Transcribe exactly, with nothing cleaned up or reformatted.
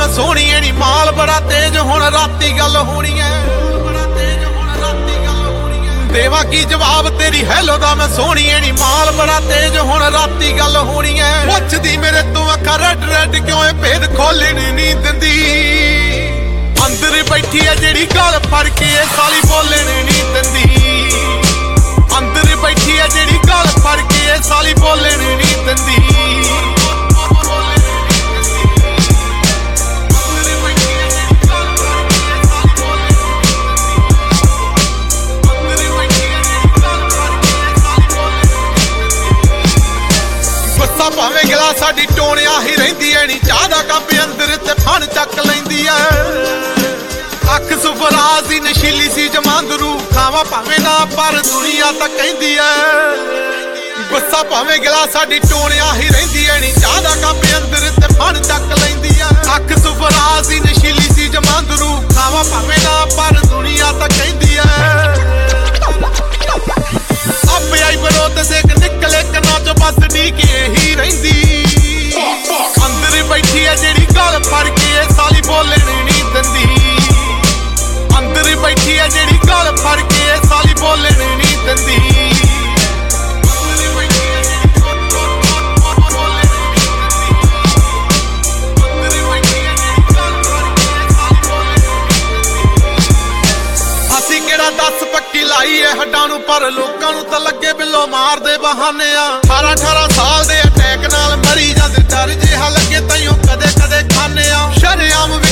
सोहनी नी माल बड़ा तेज हुण राती गल होनी है देवा की जवाब तेरी हैलो दा मैं सोहनी नी माल बड़ा तेज हुण राती गल होनी है पुछदी मेरे तू अखा रड रड क्यों भेद खोलण नहीं दिंदी अंदर बैठी है जेड़ी गल फड़ के साली बोलण नहीं दिंदी अंदर बैठी है जेड़ी गल फड़ के साली बोलण नहीं दिंदी भावें गिला साडी टोणिया ही रहिंदी है नी चाह दा कप अंदर ते फण चक लैंदी है अख सुफराज दी नशीली सी जमांदरू खावा भावें ना पर दुनिया तां कहंदी है गुस्सा भावें गिला साडी टोणिया ही रहिंदी है नी चाह दा कप अंदर ते फण चक लैंदी है अख सुफराज दी नशीली सी जमांदरू खावा भावें ना पर दुनिया तां कहंदी है अब आई विरोध से निकले कना चो बस डी के ही रहिंदी अंदर बैठी है जेड़ी गल फड़ के साली बोलण नहीं दिंदी अंदर बैठी है जेड़ी गल फड़ के साली बोलण नहीं दिंदी ਅਸੀਂ ਕਿਹੜਾ दस पक्की लाई है हड्डां नूं पर लोकां नूं तां लगे बिल्लो मार दे बहाने आ अठारह अठारह साल दे अटैक नाल मरी जांदे डर जिहा लगे ताइयों कदे कदे खाने आ शरेआम